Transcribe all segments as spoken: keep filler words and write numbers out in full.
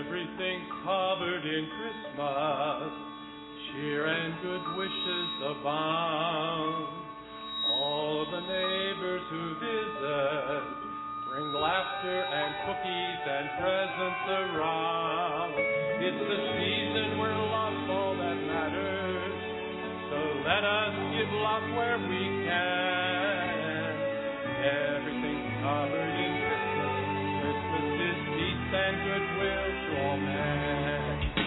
Everything's covered in Christmas. Cheer and good wishes abound. All of the neighbors who visit bring laughter and cookies and presents around. It's the season where love's all that matters. So let us give love where we can. Everything's covered in Christmas. Christmas is peace and goodwill to all men.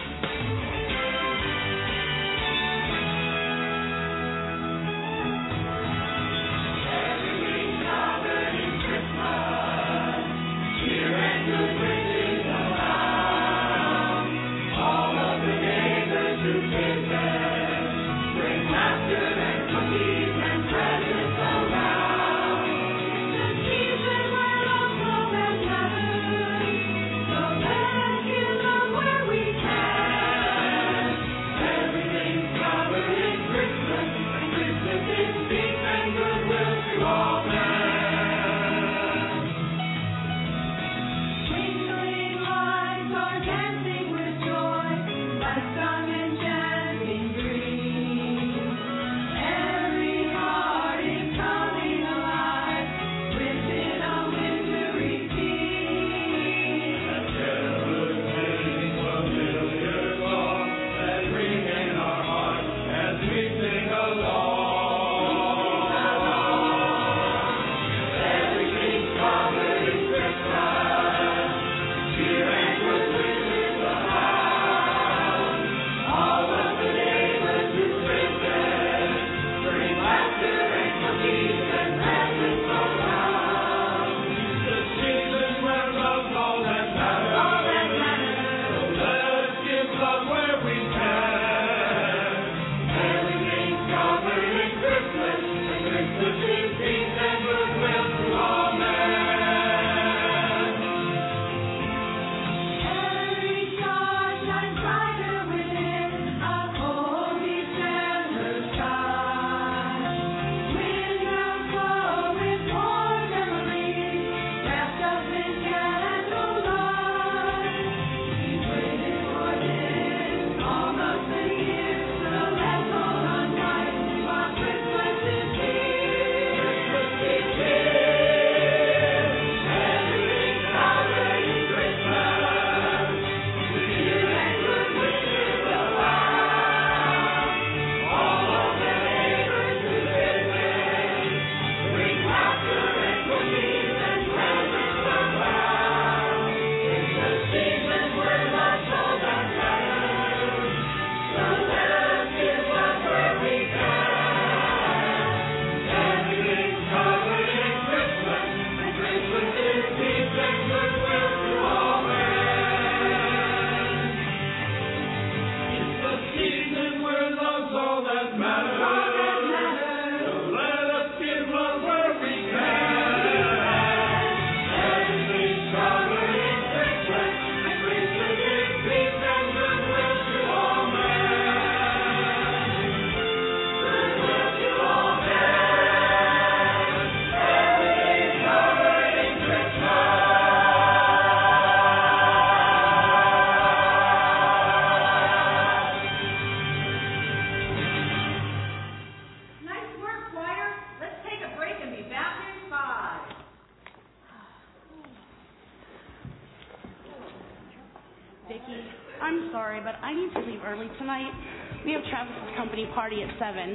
I'm sorry, but I need to leave early tonight. We have Travis's company party at seven.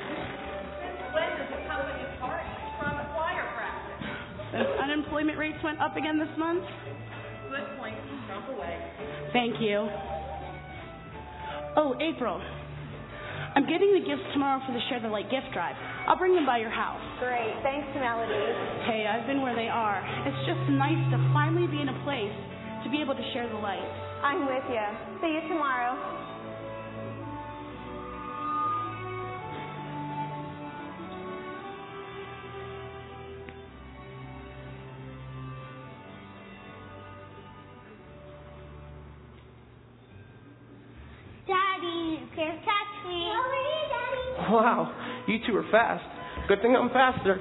When is the company party? From a choir practice. Since unemployment rates went up again this month. Good point. Jump away. Thank you. Oh, April. I'm getting the gifts tomorrow for the Share the Light gift drive. I'll bring them by your house. Great. Thanks, Melody. Hey, I've been where they are. It's just nice to finally be in a place to be able to share the light. I'm with you. See you tomorrow. Daddy, can't catch me. Hurry, Daddy. Wow, you two are fast. Good thing I'm faster.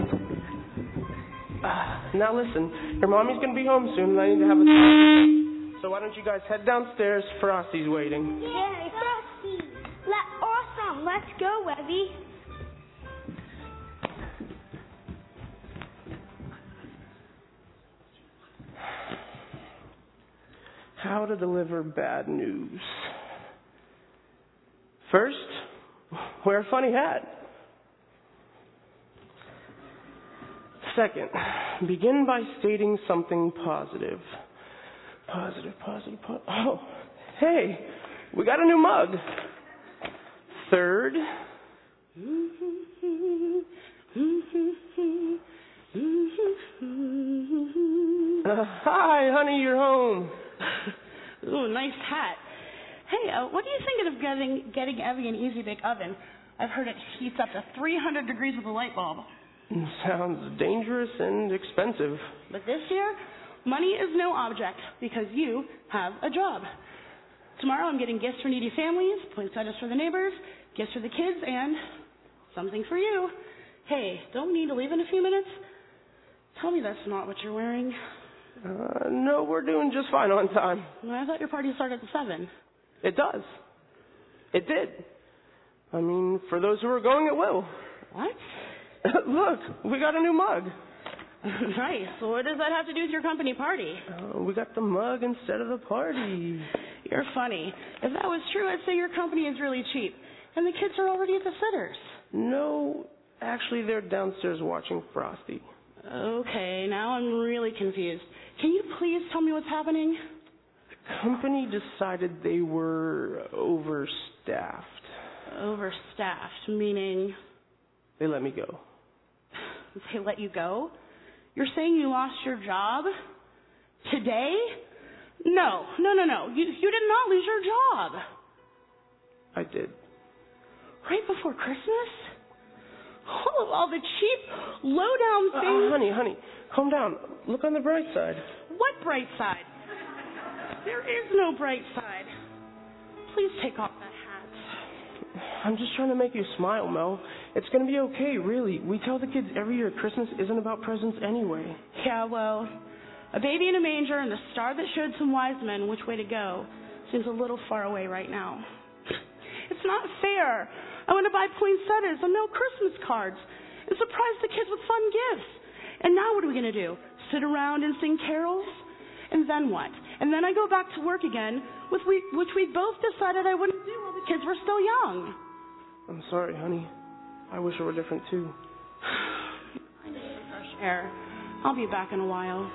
Uh, now listen, your mommy's going to be home soon and I need to have a... So why don't you guys head downstairs? Frosty's waiting. Yay, Frosty. Let, awesome. Let's go, Webby. How to deliver bad news. First, wear a funny hat. Second, begin by stating something positive. Positive, positive, positive. Oh, hey, we got a new mug. Third, uh, hi, honey, you're home. Ooh, nice hat. Hey, uh, what do you think of getting getting Evie an Easy Bake Oven? I've heard it heats up to three hundred degrees with a light bulb. Sounds dangerous and expensive. But this year, money is no object because you have a job. Tomorrow I'm getting gifts for needy families, poinsettias for the neighbors, gifts for the kids, and something for you. Hey, don't we need to leave in a few minutes? Tell me that's not what you're wearing. Uh, no, we're doing just fine on time. Well, I thought your party started at seven. It does. It did. I mean, for those who are going, it will. What? Look, we got a new mug. Nice. Well, what does that have to do with your company party? Uh, we got the mug instead of the party. You're funny. If that was true, I'd say your company is really cheap. And the kids are already at the sitters. No, actually, they're downstairs watching Frosty. Okay, now I'm really confused. Can you please tell me what's happening? The company decided they were overstaffed. Overstaffed, meaning They let me go. they let you go? You're saying you lost your job? Today? No, no, no, no. You, you did not lose your job. I did. Right before Christmas? All of all the cheap, low-down Uh, things. uh, honey, honey, calm down. Look on the bright side. What bright side? There is no bright side. Please take off that hat. I'm just trying to make you smile, Mel. It's going to be okay, really. We tell the kids every year Christmas isn't about presents anyway. Yeah, well, a baby in a manger and a star that showed some wise men which way to go seems a little far away right now. It's not fair. I want to buy poinsettias and mail Christmas cards and surprise the kids with fun gifts. And now what are we going to do? Sit around and sing carols? And then what? And then I go back to work again, with we, which we both decided I wouldn't do while the kids were still young. I'm sorry, honey. I wish it were different, too. I need some fresh air. I'll be back in a while.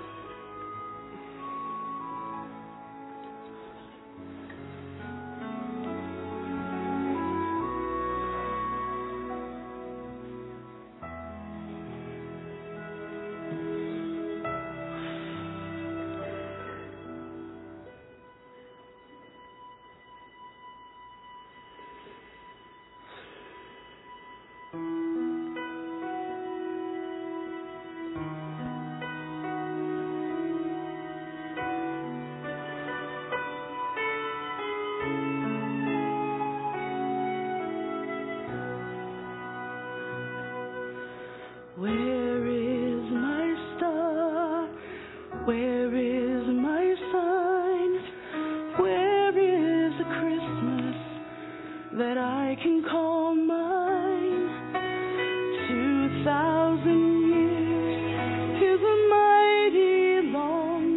Where is my star? Where is my sign? Where is a Christmas that I can call mine? Two thousand years is a mighty long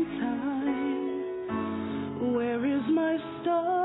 time. Where is my star?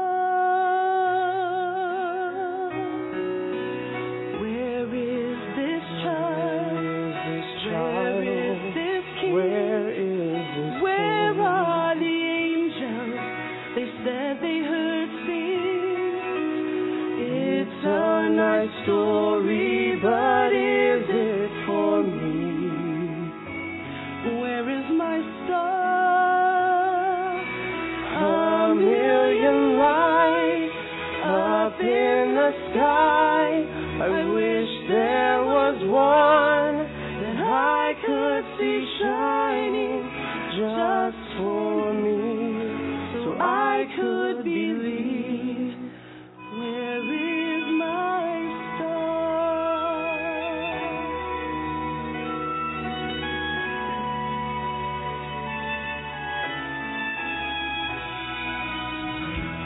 Where is this child? Where is this king? Where is this Where king? are the angels? They said they heard sing. It's a nice story, but is it for me? Where is my star? A million lights up in the sky. I wish there was one that I could see shining just for me, so I could believe. Where is my star?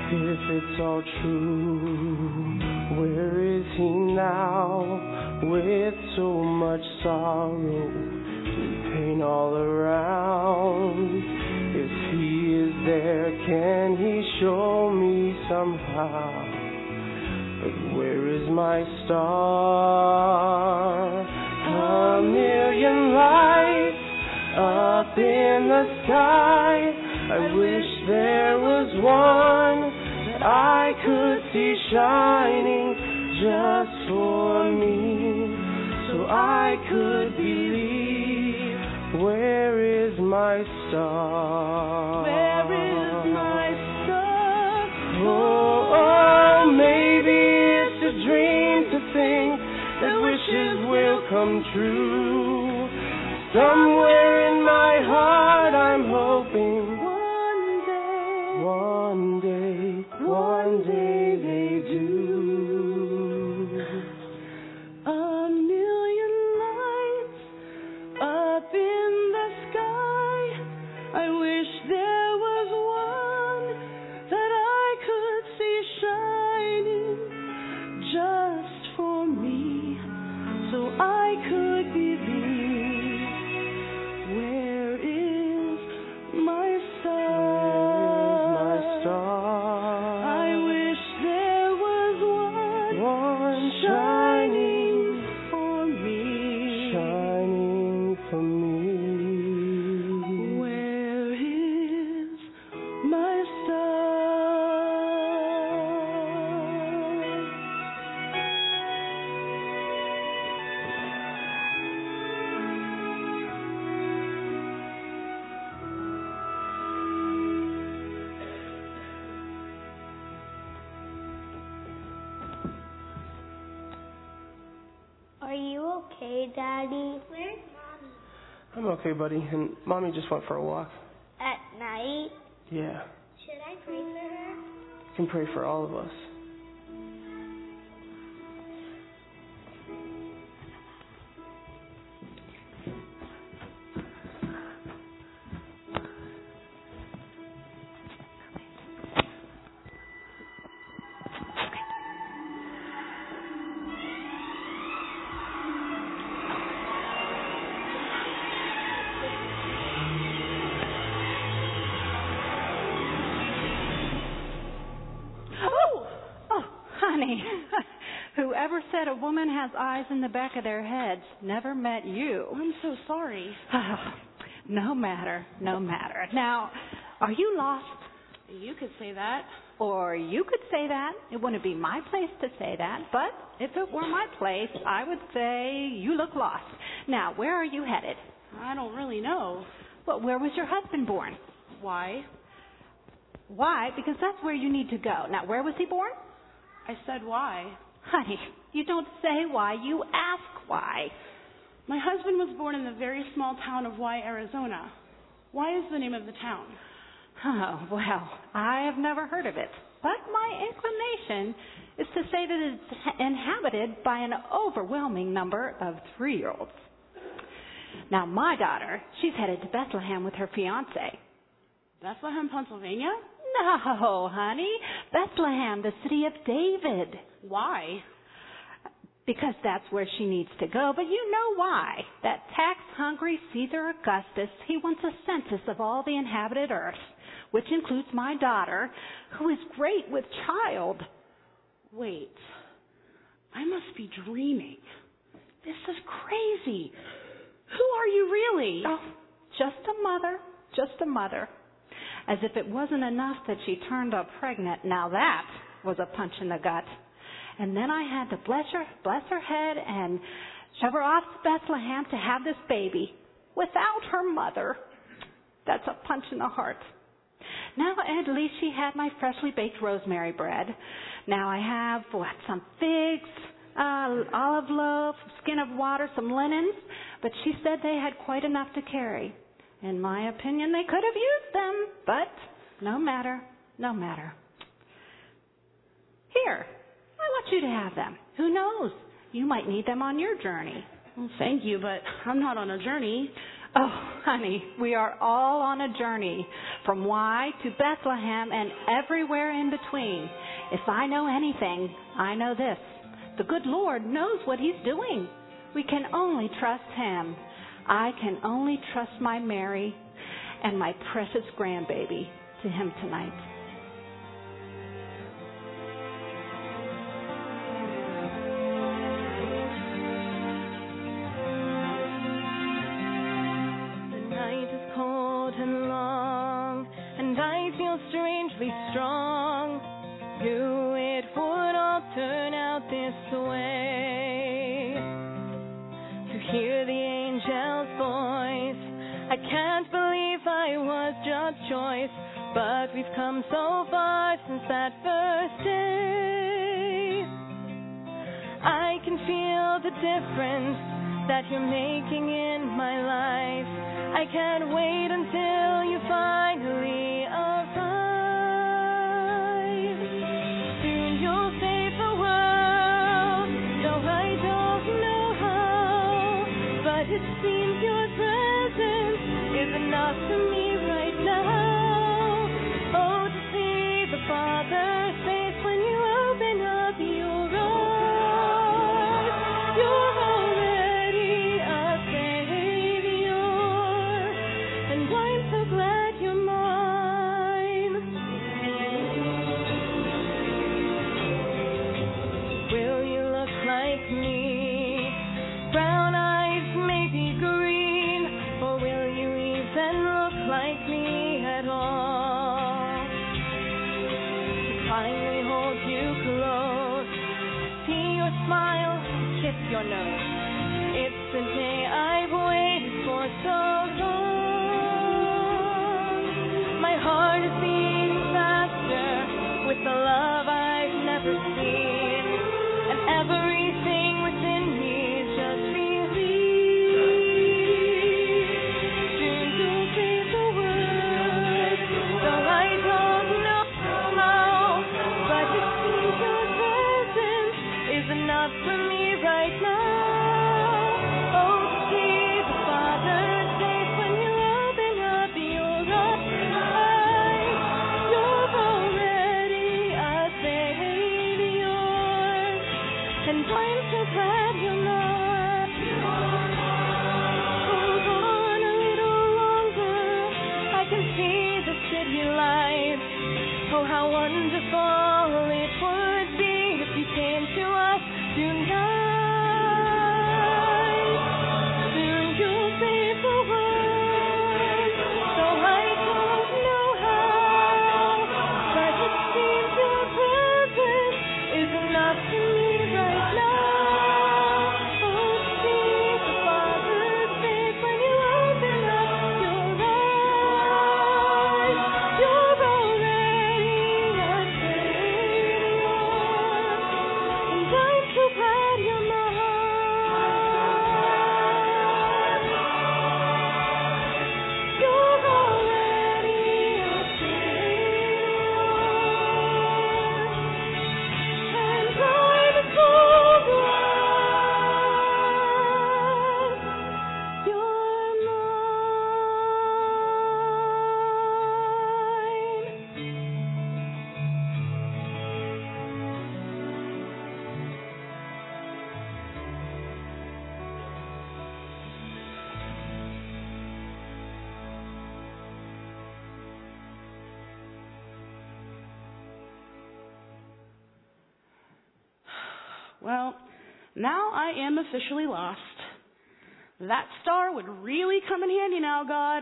if it's all true, where is he now? With so much sorrow and pain all around. If he is there, can he show me somehow? But where is my star? A million lights up in the sky. I wish there was one that I could see shining just for me, so I could believe. Where is my star? Where is my star? Oh, oh, maybe it's a dream to think that wishes will come true. Somewhere in my heart I'm hoping one day, one day they do. A million lights up in the sky. I wish there was one that I could see shining just for me, so I could believe. Where is my star? Are you okay, Daddy? Where's Mommy? I'm okay, buddy. And Mommy just went for a walk. At night? Yeah. Should I pray for her? You can pray for all of us. Whoever said a woman has eyes in the back of their heads never met you. I'm so sorry. No matter, no matter. Now, are you lost? You could say that. Or you could say that. It wouldn't be my place to say that. But if it were my place, I would say you look lost. Now, where are you headed? I don't really know. Well, where was your husband born? Why? Why? Because that's where you need to go. Now, where was he born? I said why. Honey, you don't say why, you ask why. My husband was born in the very small town of Y, Arizona. Why is the name of the town? Oh, well, I have never heard of it. But my inclination is to say that it's inhabited by an overwhelming number of three-year-olds. Now, my daughter, she's headed to Bethlehem with her fiancé. Bethlehem, Pennsylvania? No, honey. Bethlehem, the city of David. Why? Because that's where she needs to go. But you know why. That tax-hungry Caesar Augustus, he wants a census of all the inhabited earth, which includes my daughter, who is great with child. Wait. I must be dreaming. This is crazy. Who are you really? Oh, just a mother. Just a mother. As if it wasn't enough that she turned up pregnant. Now that was a punch in the gut. And then I had to bless her, bless her head and shove her off to Bethlehem to have this baby without her mother. That's a punch in the heart. Now at least she had my freshly baked rosemary bread. Now I have, what, some figs, uh, olive loaf, skin of water, some linens. But she said they had quite enough to carry. In my opinion, they could have used them, but no matter, no matter. Here, I want you to have them. Who knows? You might need them on your journey. Well, thank you, but I'm not on a journey. Oh, honey, we are all on a journey from Y to Bethlehem and everywhere in between. If I know anything, I know this. The good Lord knows what He's doing. We can only trust Him. I can only trust my Mary and my precious grandbaby to Him tonight. Strangely strong, knew it would all turn out this way. To hear the angel's voice, I can't believe I was God's choice, but we've come so far since that first day. I can feel the difference that you're making in my life. I can't wait until you finally arrive. It seems your presence is enough for me right now. Oh, to see the Father's face when you open up your eyes. You're already a Savior, and I'm so glad you're mine. Will you look like me? Brown eyes, maybe green, or will you even look like me at all? To finally hold you close, see your smile, kiss your nose. It's the day I've waited for so long. My heart is beating faster with the love I've never seen, and everything within me just Well, now I am officially lost. That star would really come in handy now, God.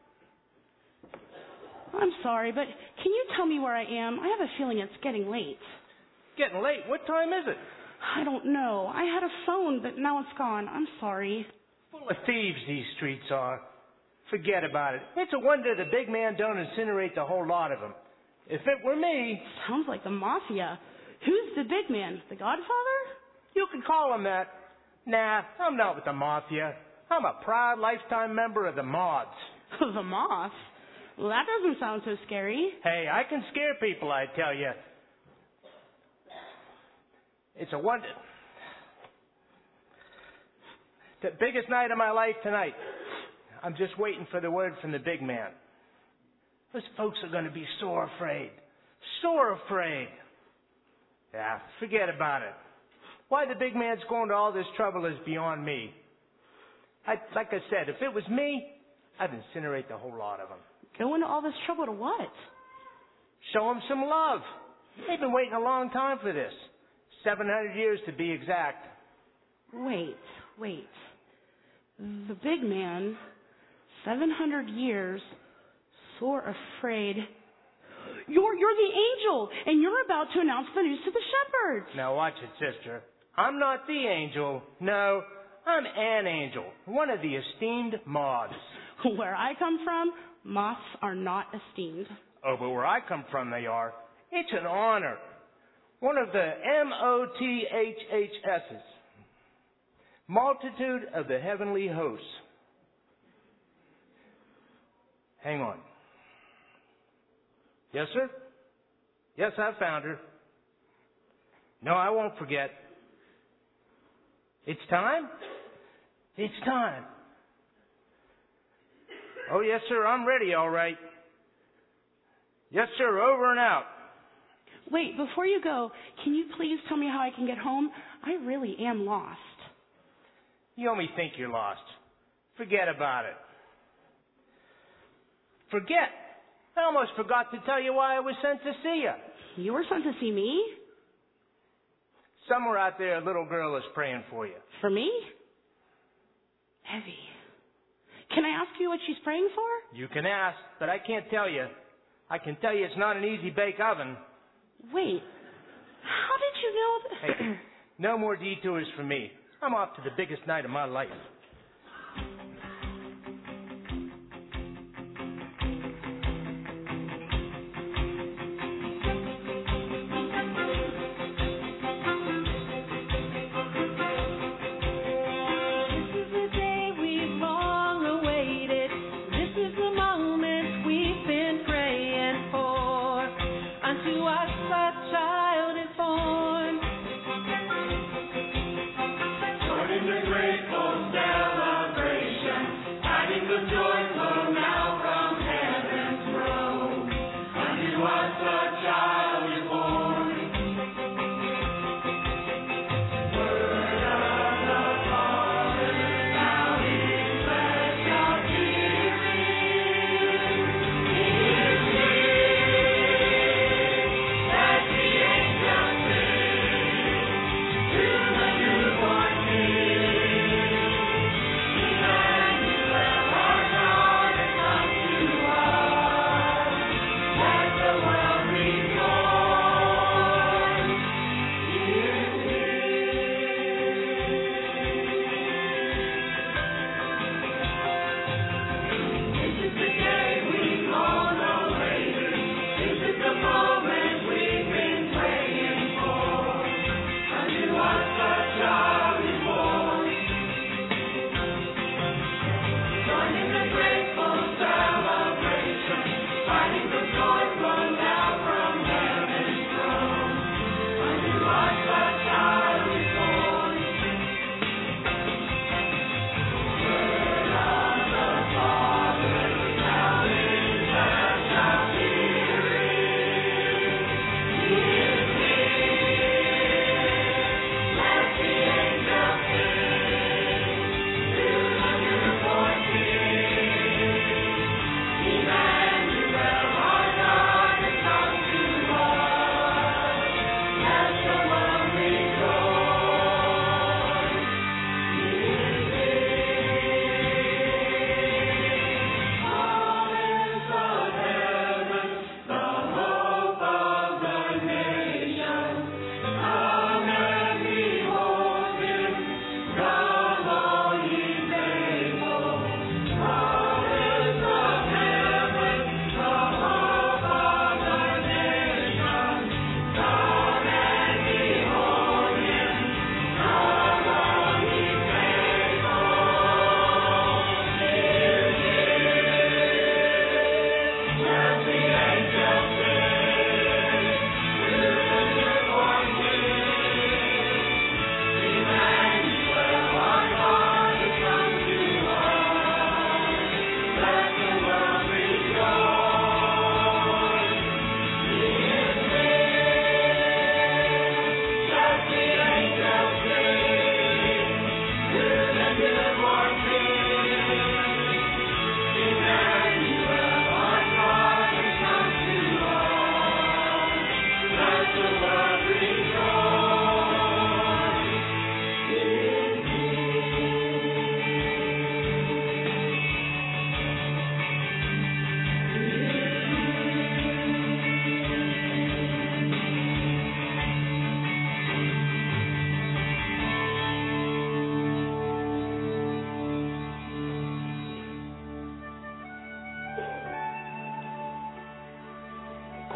I'm sorry, but can you tell me where I am? I have a feeling it's getting late. Getting late? What time is it? I don't know. I had a phone, but now it's gone. I'm sorry. Full of thieves, these streets are. Forget about it. It's a wonder the big man don't incinerate the whole lot of them. If it were me... Sounds like the mafia. Who's the big man? The Godfather? You can call him that. Nah, I'm not with the mafia. I'm a proud lifetime member of the Mods. The Moths? Well, that doesn't sound so scary. Hey, I can scare people, I tell you. It's a wonder. The biggest night of my life tonight. I'm just waiting for the word from the big man. Those folks are going to be sore afraid. Sore afraid. Yeah, forget about it. Why the big man's going to all this trouble is beyond me. I, like I said, if it was me, I'd incinerate the whole lot of them. Go into all this trouble to what? Show them some love. They've been waiting a long time for this. seven hundred years to be exact. Wait, wait. The big man, seven hundred years, sore afraid. You're, you're the angel, and you're about to announce the news to the shepherds. Now watch it, sister. I'm not the angel. No, I'm an angel, one of the esteemed moths. Where I come from, moths are not esteemed. Oh, but where I come from, they are. It's an honor. One of the M O T H H S's. Multitude of the heavenly hosts. Hang on. Yes, sir? Yes, I found her. No, I won't forget. It's time? It's time. Oh, yes, sir, I'm ready, all right. Yes, sir, over and out. Wait, before you go, can you please tell me how I can get home? I really am lost. You only think you're lost. Forget about it. Forget. I almost forgot to tell you why I was sent to see you. You were sent to see me? Somewhere out there, a little girl is praying for you. For me? Evie. Can I ask you what she's praying for? You can ask, but I can't tell you. I can tell you it's not an easy bake oven. Wait. How did you know that? Hey, no more detours for me. I'm off to the biggest night of my life. Grateful sound.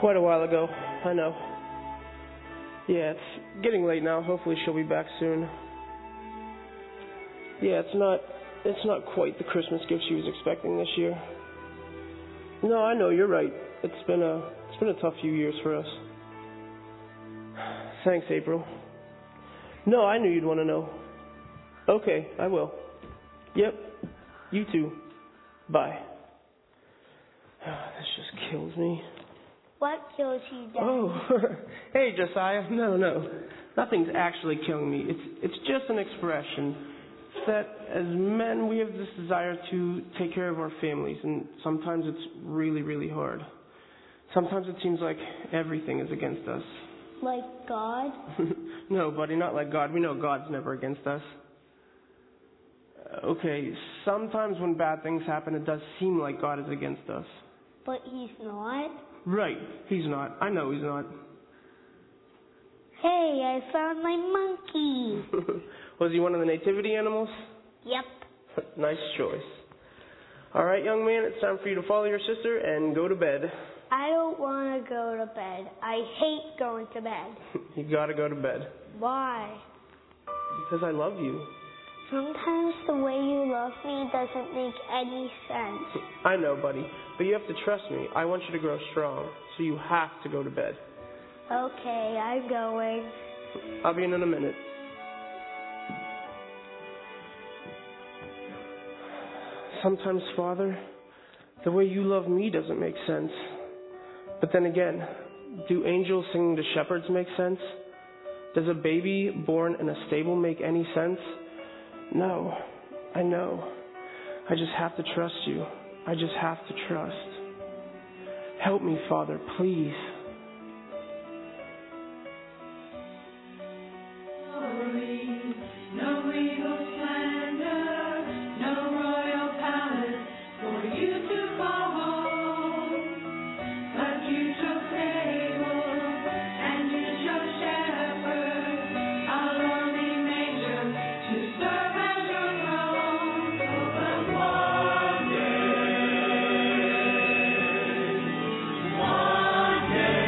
quite a while ago. I know. Yeah, it's getting late now. Hopefully she'll be back soon. Yeah, it's not it's not quite the Christmas gift she was expecting this year. No, I know, you're right. It's been a it's been a tough few years for us. Thanks, April. No, I knew you'd want to know. Okay, I will. Yep. You too. Bye. This just kills me. What kills you, Dad? Oh, hey, Josiah. No, no. Nothing's actually killing me. It's it's just an expression that as men we have this desire to take care of our families, and sometimes it's really, really hard. Sometimes it seems like everything is against us. Like God? No, buddy, not like God. We know God's never against us. Okay, sometimes when bad things happen, it does seem like God is against us. But he's not? Right, he's not. I know he's not. Hey, I found my monkey. Was he one of the nativity animals? Yep. Nice choice. All right, young man, it's time for you to follow your sister and go to bed. I don't want to go to bed. I hate going to bed. You gotta go to bed. Why? Because I love you. Sometimes the way you love me doesn't make any sense. I know, buddy, but you have to trust me. I want you to grow strong, so you have to go to bed. Okay, I'm going. I'll be in in a minute. Sometimes, Father, the way you love me doesn't make sense. But then again, do angels singing to shepherds make sense? Does a baby born in a stable make any sense? No, I know. I just have to trust you. I just have to trust. Help me, Father, please. One day.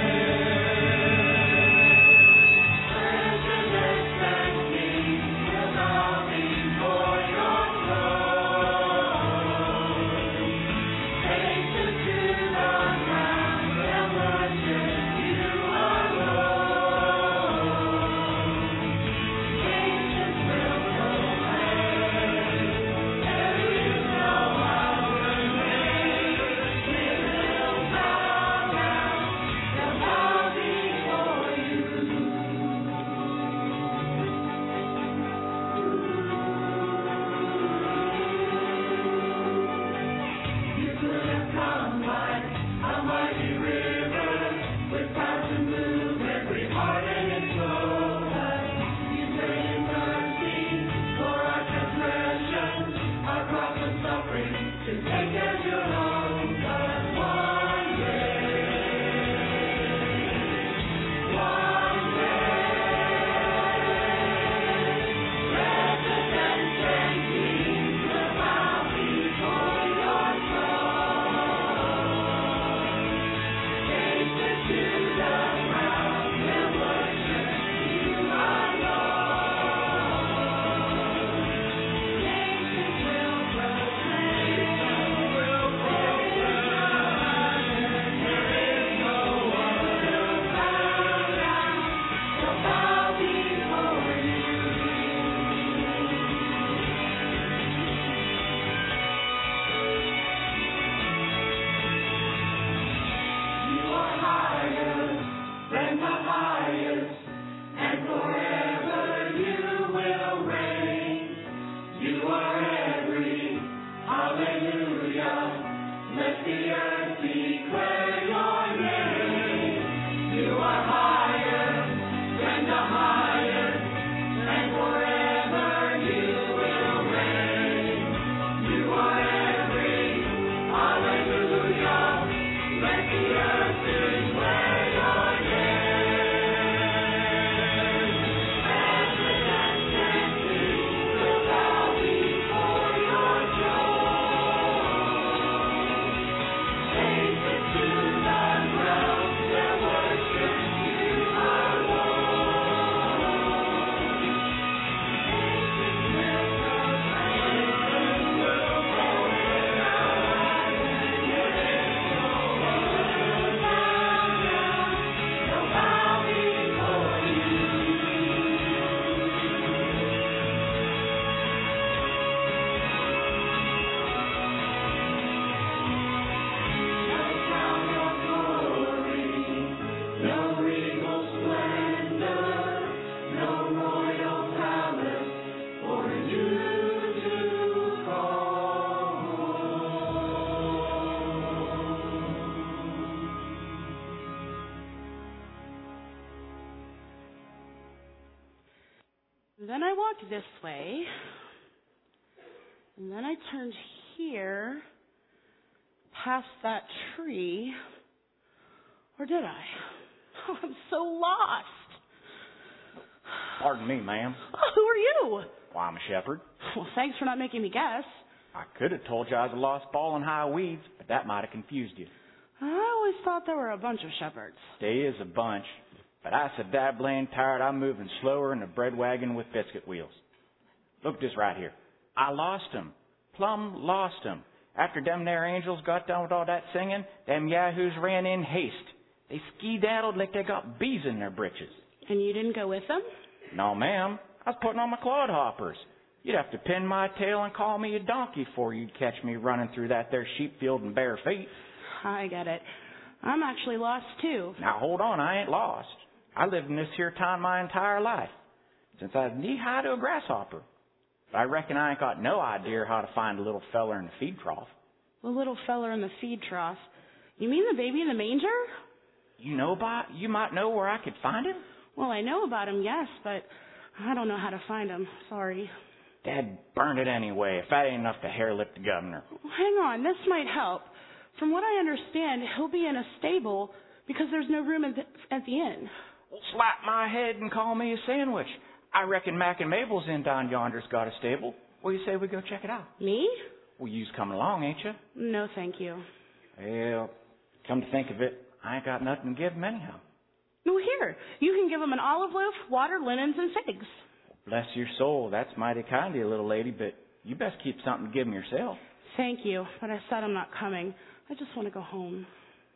Then I walked this way. And then I turned here, past that tree. Or did I? Oh, I'm so lost. Pardon me, ma'am. Oh, who are you? Why, I'm a shepherd. Well, thanks for not making me guess. I could have told you I was a lost ball in high weeds, but that might have confused you. I always thought there were a bunch of shepherds. There is a bunch, but I said that blamed tired I'm moving slower than a bread wagon with biscuit wheels. Look this right here. I lost 'em. Plumb lost 'em. After them there angels got done with all that singing, them yahoos ran in haste. They ski-daddled like they got bees in their britches. And you didn't go with them? No, ma'am. I was putting on my clodhoppers. You'd have to pin my tail and call me a donkey before you'd catch me running through that there sheep field in bare feet. I get it. I'm actually lost, too. Now, hold on. I ain't lost. I lived in this here town my entire life, since I was knee-high to a grasshopper. But I reckon I ain't got no idea how to find a little feller in the feed trough. The little feller in the feed trough? You mean the baby in the manger? You know about, you might know where I could find him? Well, I know about him, yes, but I don't know how to find him. Sorry. Dad burned it anyway, if that ain't enough to hair-lip the governor. Hang on, this might help. From what I understand, he'll be in a stable because there's no room at the, at the inn. Well, slap my head and call me a sandwich. I reckon Mac and Mabel's inn down yonder's got a stable. What do you say we go check it out? Me? Well, you's coming along, ain't you? No, thank you. Well, come to think of it, I ain't got nothing to give him anyhow. No, here. You can give him an olive loaf, water, linens, and figs. Bless your soul. That's mighty kind of you, little lady, but you best keep something to give him yourself. Thank you, but I said I'm not coming. I just want to go home.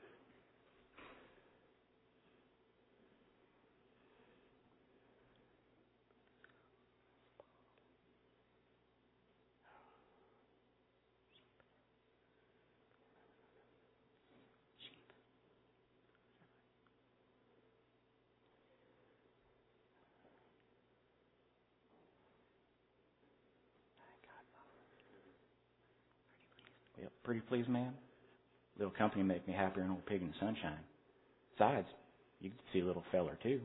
Yep, pretty please, ma'am. Little company make me happier than old pig in the sunshine. Besides, you could see a little feller, too.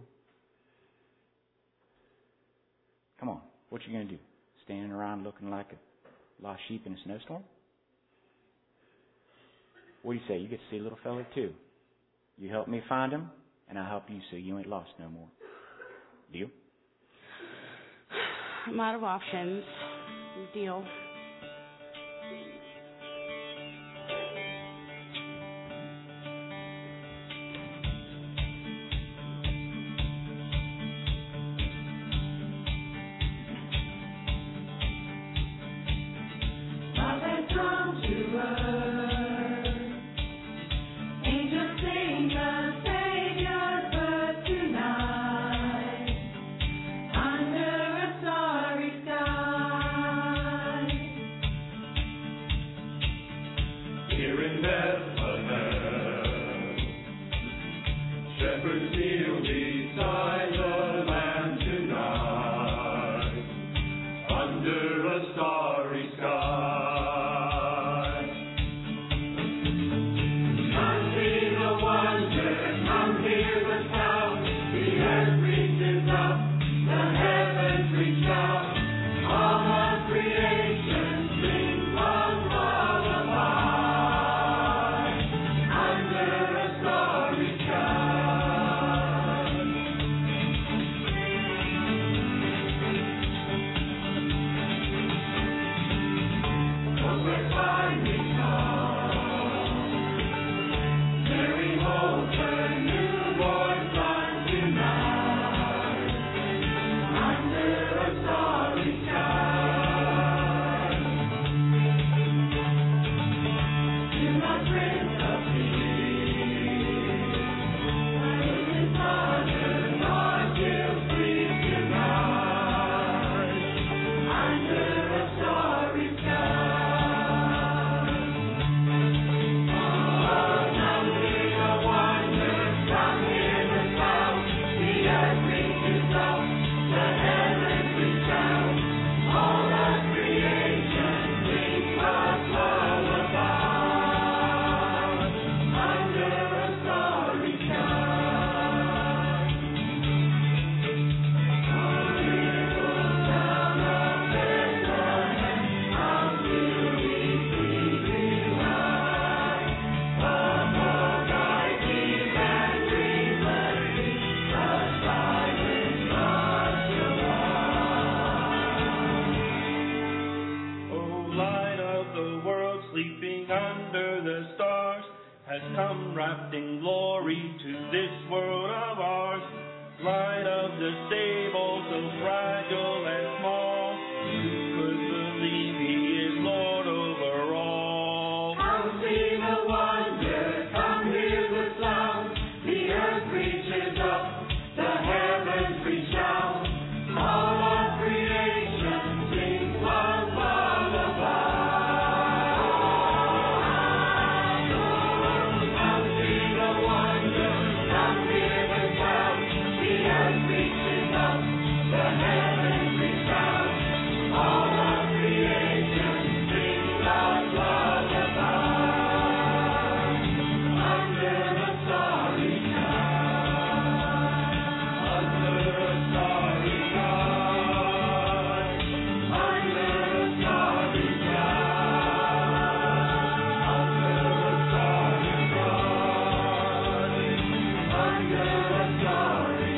Come on, what you gonna do? Standing around looking like a lost sheep in a snowstorm? What do you say? You get to see a little feller, too. You help me find him, and I'll help you so you ain't lost no more. Deal? I'm out of options. Deal. has come wrapped in glory to this world of ours. Light of the stable, so fragile and small, who could believe he is Lord over all? Come see the wonder, come hear the sound. The earth reaches up, the heavens resound. All of creation sings one lullaby. Come see the wonder, come hear the sound. The earth reaches up, the heavens resound. All of creation sings one lullaby. Under the starry sky, under a starry sky, under a starry sky, under a starry sky, under a starry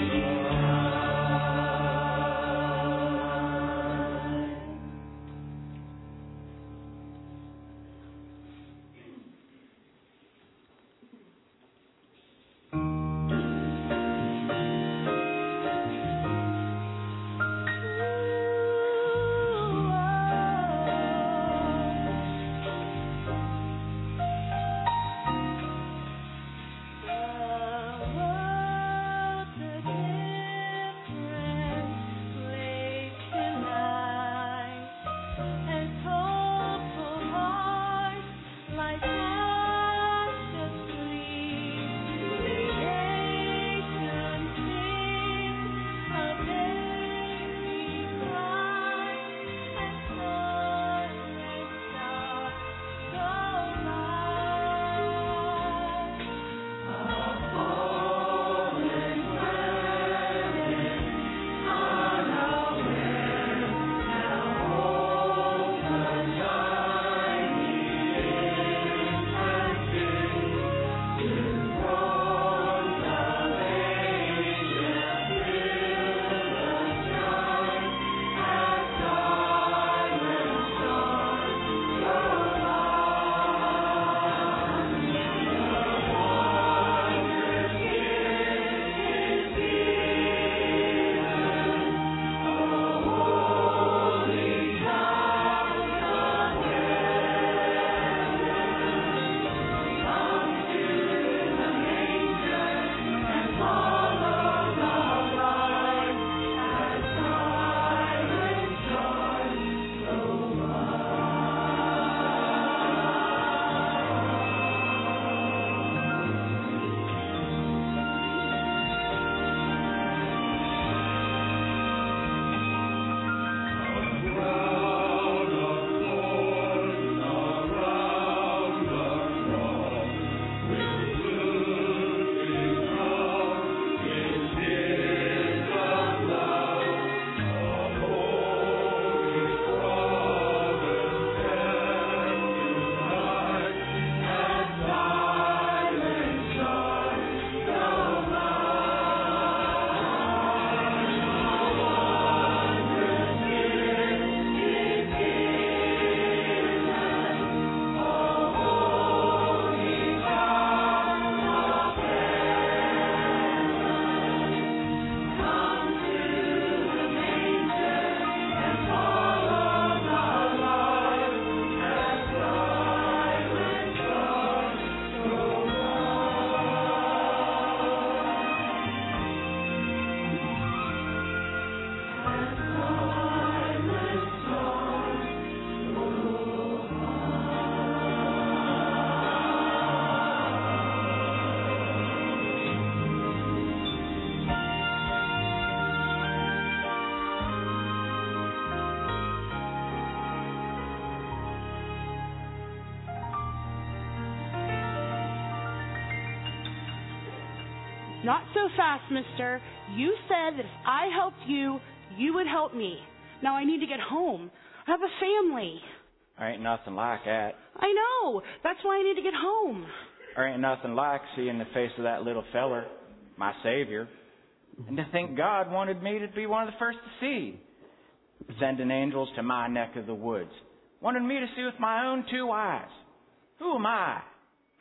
Not so fast, mister. You said that if I helped you, you would help me. Now I need to get home. I have a family. There ain't nothing like that. I know. That's why I need to get home. There ain't nothing like seeing the face of that little feller, my Savior. And to think God wanted me to be one of the first to see. Sending angels to my neck of the woods. Wanted me to see with my own two eyes. Who am I?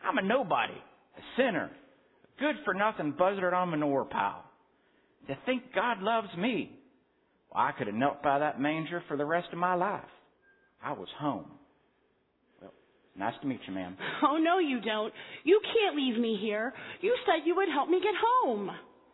I'm a nobody, a sinner, a good-for-nothing buzzard on manure pile. To think God loves me. Well, I could have knelt by that manger for the rest of my life. I was home. Well, nice to meet you, ma'am. Oh, no, you don't. You can't leave me here. You said you would help me get home.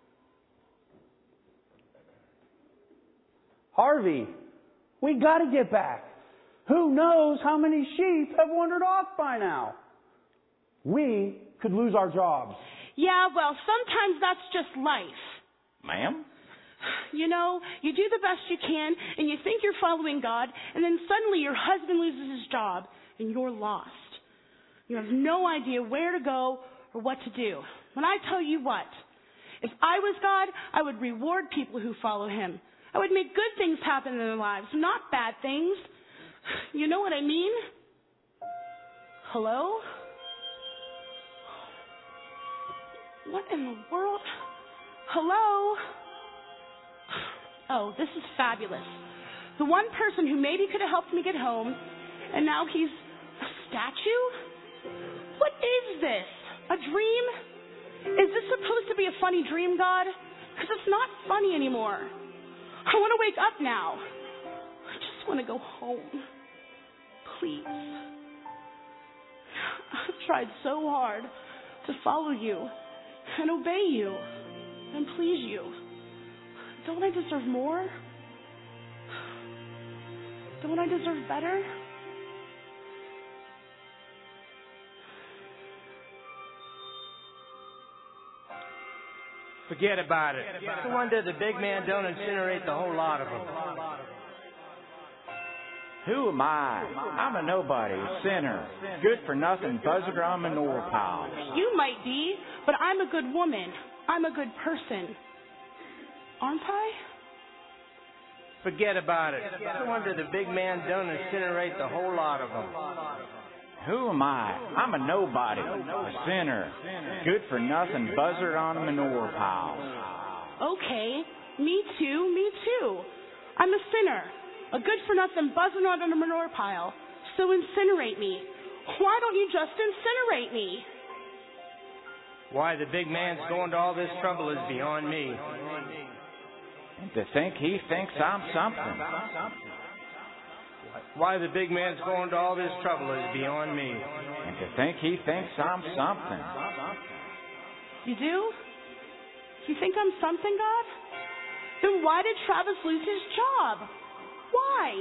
Harvey, we got to get back. Who knows how many sheep have wandered off by now? We could lose our jobs. Yeah, well, sometimes that's just life. Ma'am? You know, you do the best you can, and you think you're following God, and then suddenly your husband loses his job, and you're lost. You have no idea where to go or what to do. When I tell you what, if I was God, I would reward people who follow him. I would make good things happen in their lives, not bad things. You know what I mean? Hello? What in the world? Hello? Oh, this is fabulous. The one person who maybe could have helped me get home, and now he's a statue? What is this? A dream? Is this supposed to be a funny dream, God? Because it's not funny anymore. I want to wake up now. I just want to go home. Please. I've tried so hard to follow you and obey you and please you. Don't I deserve more? Don't I deserve better? Forget about it. No wonder the big man don't incinerate the whole lot of them. Who am I? I'm a nobody, a sinner, good-for-nothing buzzard on manure pile. You might be, but I'm a good woman. I'm a good person. Aren't I? Forget about it. No wonder the big man don't incinerate the whole lot of them. Who am I? I'm a nobody, a sinner, good-for-nothing buzzard on a manure pile. Okay, me too, me too. I'm a sinner, a good-for-nothing buzzard on a manure pile. So incinerate me. Why don't you just incinerate me? Why the big man's going to all this trouble is beyond me. And to think he thinks I'm something. Why the big man's going to all this trouble is beyond me. And to think he thinks I'm something. You do? You think I'm something, God? Then why did Travis lose his job? Why?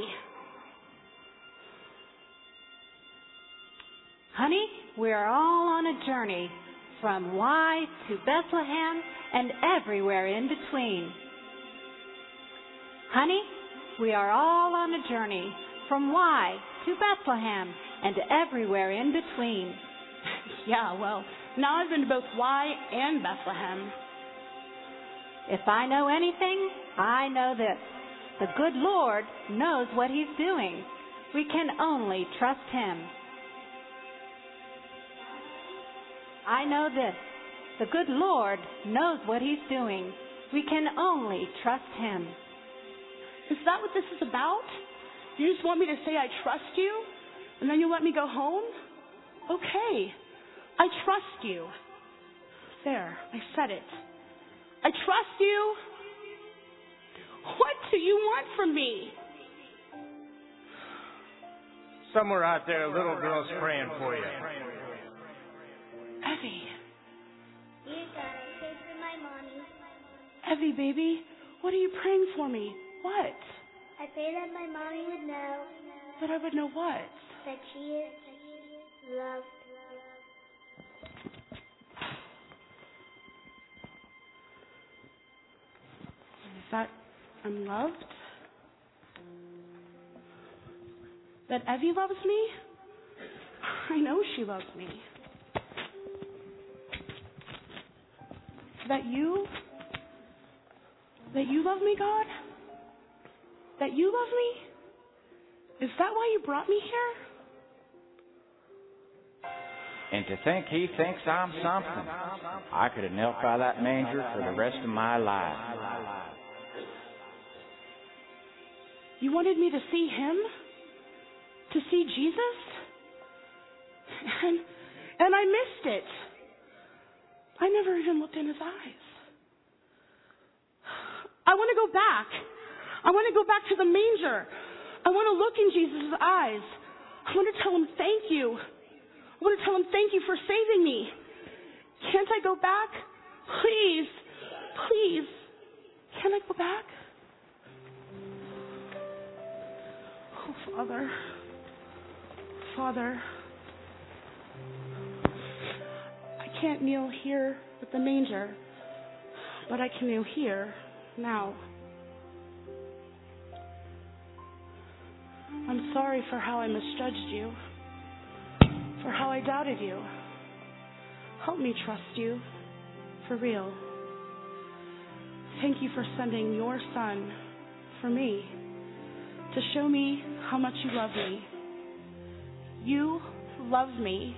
Honey, we're all on a journey from Y to Bethlehem and everywhere in between. Honey, we are all on a journey from Y to Bethlehem and everywhere in between. Yeah, well, now I've been to both Y and Bethlehem. If I know anything, I know this. The good Lord knows what he's doing. We can only trust him. I know this. The good Lord knows what he's doing. We can only trust him. Is that what this is about? You just want me to say I trust you, and then you let me go home? Okay. I trust you. There, I said it. I trust you. What do you want from me? Somewhere out there, a little girl's praying for you. Evie. Dear God, I pray for my mommy. Evie, baby, what are you praying for me? What? I pray that my mommy would know. That I would know what? That she is loved. Is that I'm loved? That Evie loves me? I know she loves me. That you? That you love me, God? That you love me? Is that why you brought me here? And to think he thinks I'm something. I could have knelt by that manger for the rest of my life. You wanted me to see him? To see Jesus? And and I missed it. I never even looked in his eyes. I want to go back. I want to go back to the manger. I want to look in Jesus' eyes. I want to tell him thank you. I want to tell him thank you for saving me. Can't I go back? Please, please. Can I go back? Oh, Father. Father. I can't kneel here with the manger, but I can kneel here now. I'm sorry for how I misjudged you, for how I doubted you. Help me trust you for real. Thank you for sending your Son for me to show me how much you love me. You love me.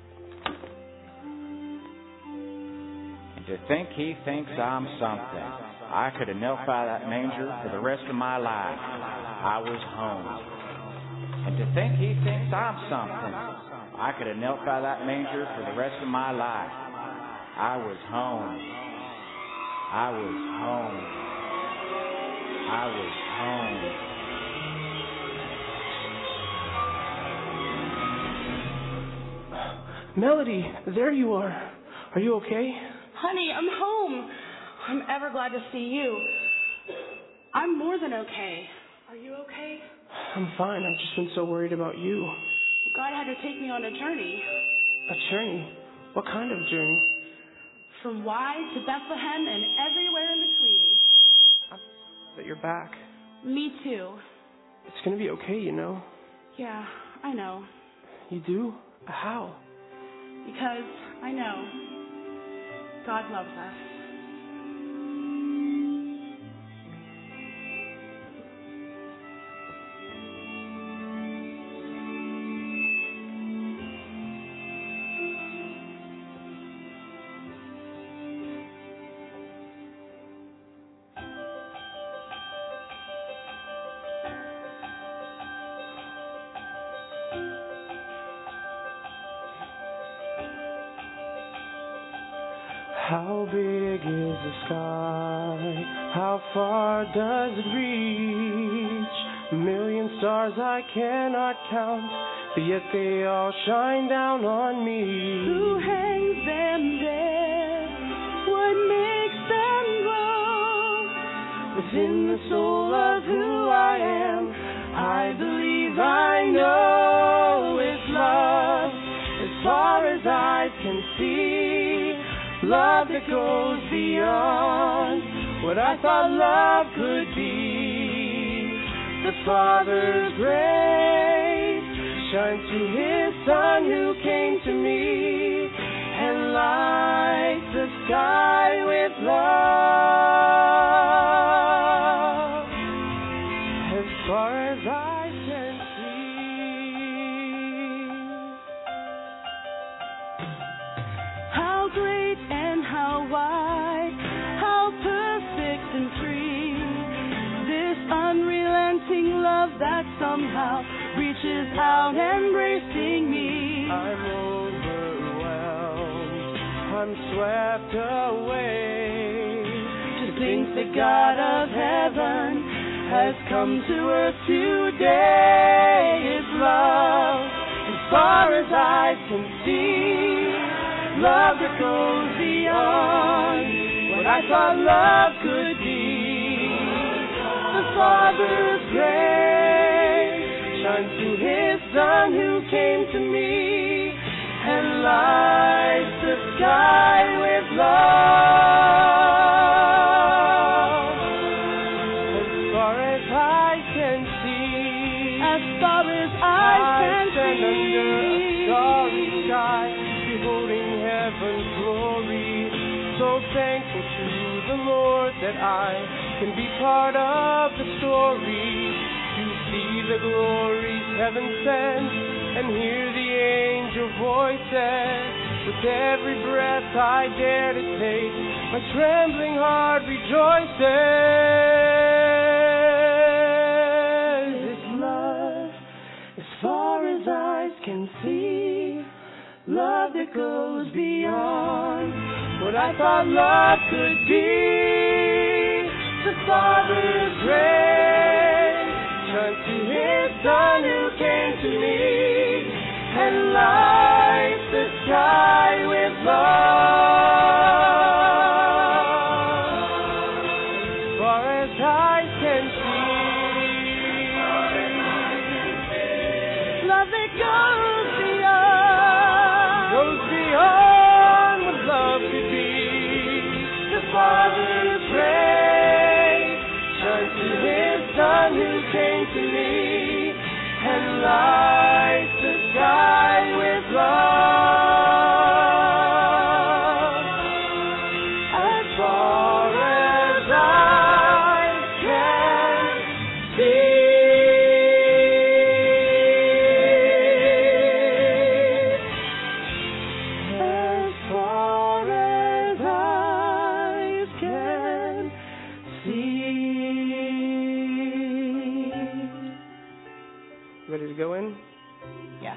And to think he thinks I'm something. I could have knelt by that manger for the rest of my life. I was home. And to think he thinks I'm something. I could have knelt by that manger for the rest of my life. I was home. I was home. I was home. Melody, there you are. Are you okay? Honey, I'm home. I'm ever glad to see you. I'm more than okay. Are you okay? I'm fine. I've just been so worried about you. God had to take me on a journey. A journey? What kind of journey? From Y to Bethlehem and everywhere in between. I'm but you're back. Me too. It's gonna be okay, you know. Yeah, I know. You do? How? Because I know God loves us. How big is the sky? How far does it reach? A million stars I cannot count, but yet they all shine down on me. Who hangs them there? What makes them glow? Within the soul of who I am, I believe I know it's love. As far as eyes can see, love that goes beyond what I thought love could be. The Father's grace shines through His Son who came to me and lights the sky with love. As far as I can see, how great and how wide, how perfect and free, this unrelenting love that somehow reaches out embracing me. I'm overwhelmed, I'm swept away to think the God of heaven has come to earth today. It's love, as far as eyes can see, love that goes beyond what I thought love could be. The Father's grace shines through His Son who came to me and lights the sky with love. As far as I can see, as far as I, I can stand see, under a starry sky, beholding heaven's glory. So thankful to the Lord that I can be part of the story, to see the glories heaven sends and hear the angel voices. With every breath I dare to take, my trembling heart rejoices. It's love, as far as eyes can see, love that it goes beyond what I thought love could be. The Father's grace shone to His Son who came to me and lights the sky with love. As far as I can see, love that goes beyond, goes beyond what love could be. The Father's grace shone to His Son who came to me and lights the sky with love. As far as I can see, as far as eyes can see. Ready to go in? Yes.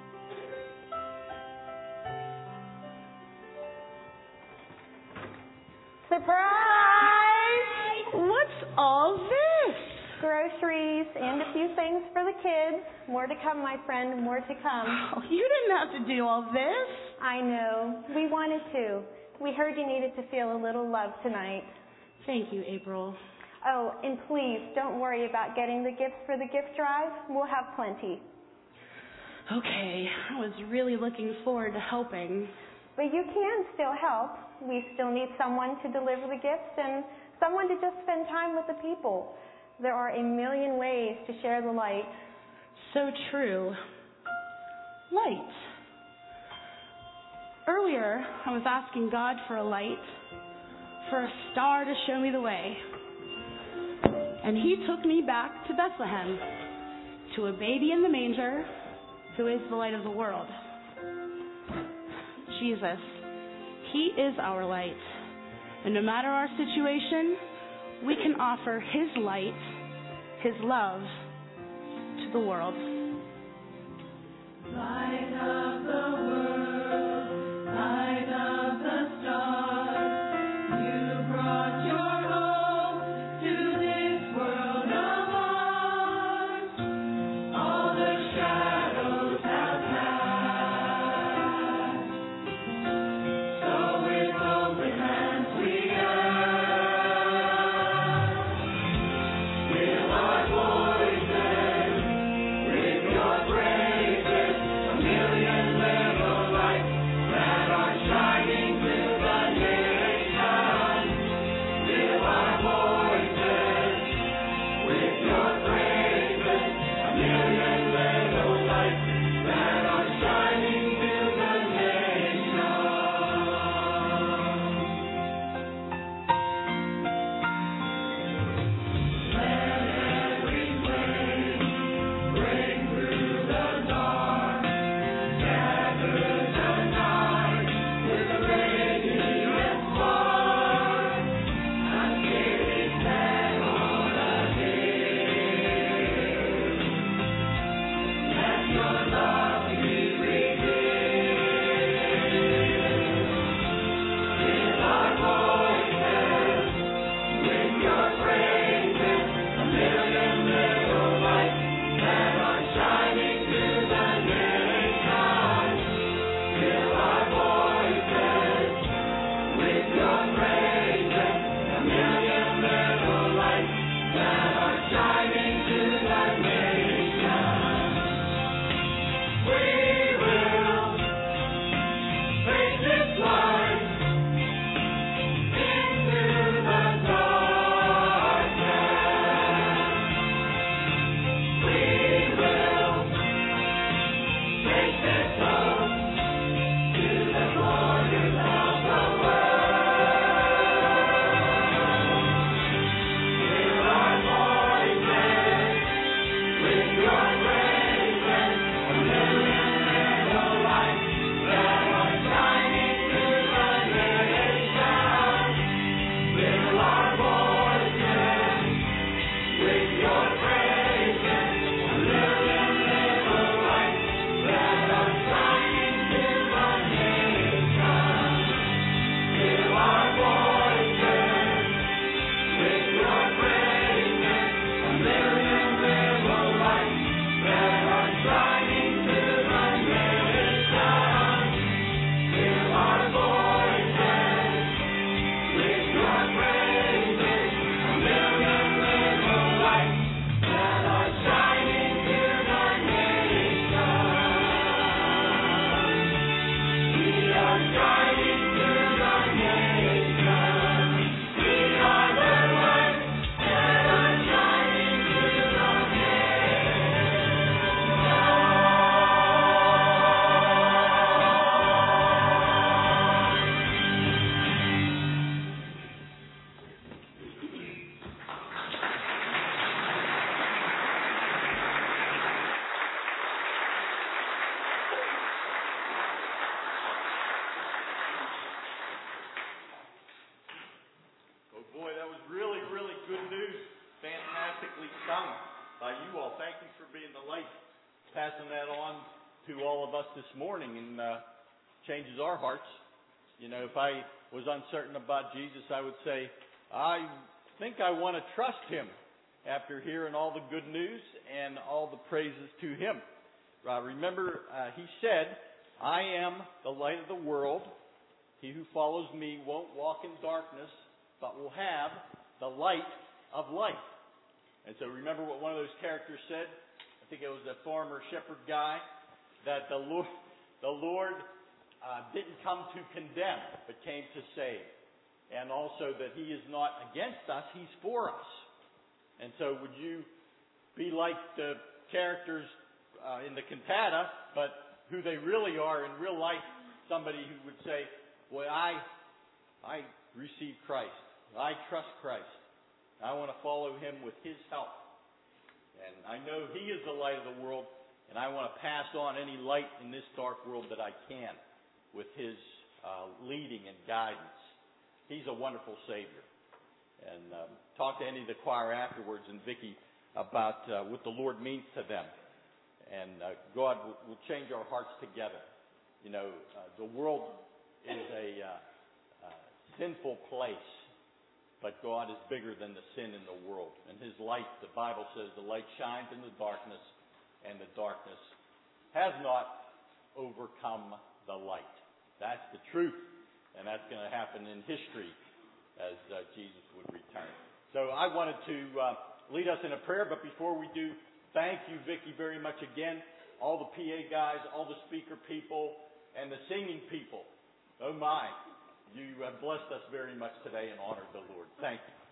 Surprise! What's all this? Groceries and a few things for the kids. More to come, my friend, more to come. Oh, you didn't have to do all this. I know. We wanted to. We heard you needed to feel a little love tonight. Thank you, April. Oh, and please don't worry about getting the gifts for the gift drive. We'll have plenty. Okay, I was really looking forward to helping. But you can still help. We still need someone to deliver the gifts and someone to just spend time with the people. There are a million ways to share the light. So true. Light. Earlier, I was asking God for a light, for a star to show me the way. And He took me back to Bethlehem, to a baby in the manger who is the light of the world. Jesus, He is our light. And no matter our situation, we can offer His light, His love to the world. Light of the world, light of the stars, you brought your hope to this world of ours. All the shadows have passed, so with open hands we ask, will our voices with your praises a million little sung by you all. Thank you for being the light, passing that on to all of us this morning, and uh, changes our hearts. You know, if I was uncertain about Jesus, I would say, I think I want to trust him after hearing all the good news and all the praises to him. Uh, remember, uh, he said, I am the light of the world. He who follows me won't walk in darkness, but will have the light of life. And so remember what one of those characters said? I think it was a farmer shepherd guy, that the Lord, the Lord uh, didn't come to condemn, but came to save. And also that he is not against us, he's for us. And so would you be like the characters uh, in the cantata, but who they really are in real life, somebody who would say, well, I, I receive Christ. I trust Christ. I want to follow him with his help. And I know he is the light of the world, and I want to pass on any light in this dark world that I can with his uh, leading and guidance. He's a wonderful Savior. And um, talk to any of the choir afterwards and Vicki about uh, what the Lord means to them. And uh, God will, will change our hearts together. You know, uh, the world is a uh, uh, sinful place, but God is bigger than the sin in the world. And his light, the Bible says, the light shines in the darkness, and the darkness has not overcome the light. That's the truth. And that's going to happen in history as uh, Jesus would return. So I wanted to uh, lead us in a prayer, but before we do, thank you, Vicki, very much again. All the P A guys, all the speaker people, and the singing people. Oh my, you have blessed us very much today and honored the Lord. Thank you.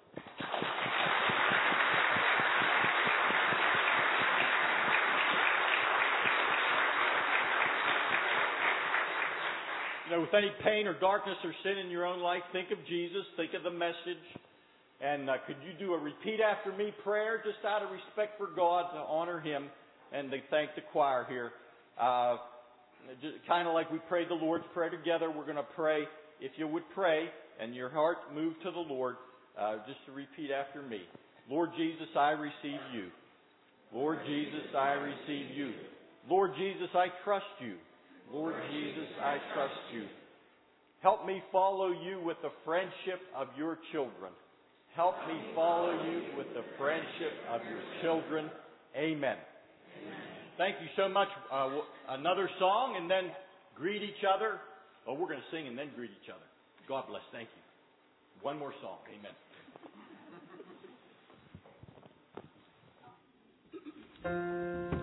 You know, with any pain or darkness or sin in your own life, think of Jesus, think of the message. And uh, could you do a repeat after me prayer just out of respect for God to honor him and to thank the choir here. Uh, just kind of like we prayed the Lord's Prayer together, we're going to pray. If you would pray and your heart move to the Lord, uh, just to repeat after me. Lord Jesus, I receive you. Lord Jesus, I receive you. Lord Jesus, I trust you. Lord Jesus, I trust you. Help me follow you with the friendship of your children. Help me follow you with the friendship of your children. Amen. Amen. Thank you so much. Uh, another song and then greet each other. Oh, we're going to sing and then greet each other. God bless. Thank you. One more song. Amen.